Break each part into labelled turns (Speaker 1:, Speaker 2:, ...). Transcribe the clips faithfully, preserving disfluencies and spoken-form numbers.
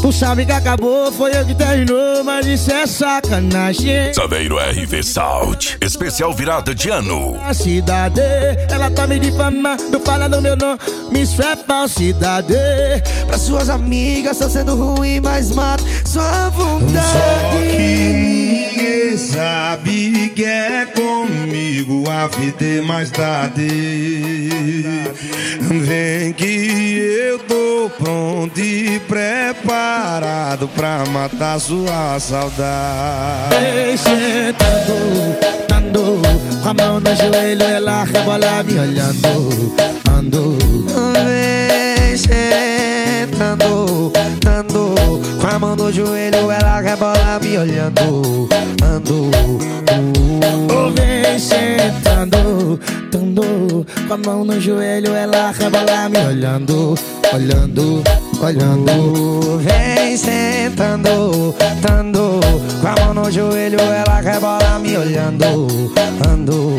Speaker 1: Tu sabe que acabou, foi eu que terminou, mas isso é sacanagem.
Speaker 2: Saveiro R V Sound, especial virada de ano.
Speaker 1: A cidade, ela tá me difamando, falando meu nome, isso é falsidade. Pra suas amigas tá sendo ruim, mas mata sua vontade.
Speaker 3: Só que ninguém sabe que é comigo a fita mais tarde. Vem que eu tô pronto e preparado pra matar sua saudade.
Speaker 1: Vem sentando, ando, com a mão no joelho, ela rebola me olhando, ando. Vem sentando, ando, com a mão no joelho, ela rebola me olhando, ando. Oh, vem sentando, ando, com a mão no joelho, ela rebola me olhando, olhando, olhando. Vem sentando, ando, com a mão no joelho, ela rebola me olhando, ando.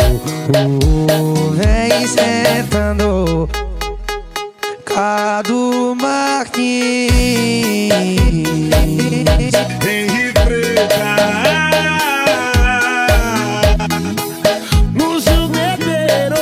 Speaker 1: Vem sentando, Cadu Marquinhos.
Speaker 3: Vem refrescar
Speaker 1: No chuveiro.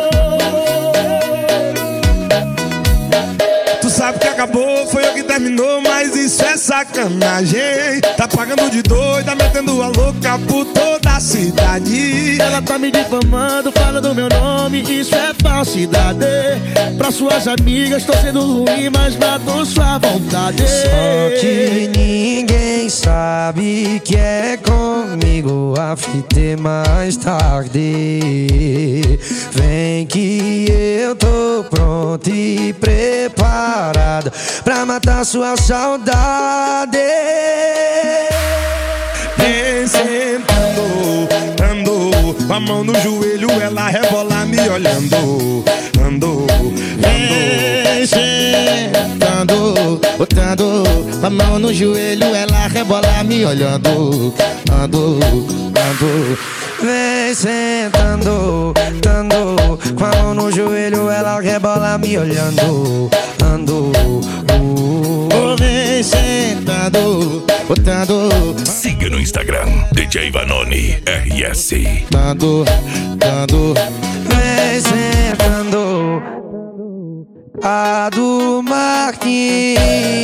Speaker 3: Tu sabe que acabou, foi eu que terminou, mas isso é sacanagem. Tá pagando de doida, metendo a louca por toda a cidade.
Speaker 1: Ela tá me difamando, falando meu nome, isso é falsidade. Pra suas amigas tô sendo ruim, mas matou sua vontade.
Speaker 4: Só que ninguém sabe que é comigo a fita é mais tarde. Vem que eu tô pronto e preparado pra matar sua saudade.
Speaker 3: Vem sentando, ando, com a mão no joelho, ela rebola me olhando, ando,
Speaker 1: Vem sentando, botando a mão no joelho, ela rebola me olhando, ando, ando.
Speaker 4: Vem sentando, ando, com a mão no joelho, ela rebola me olhando, ando.
Speaker 1: Oh, vem sentando, botando,
Speaker 2: Siga no Instagram, D J Vanoni R S.
Speaker 1: dando, dando.
Speaker 4: Vem sentando, a do Marquinhos.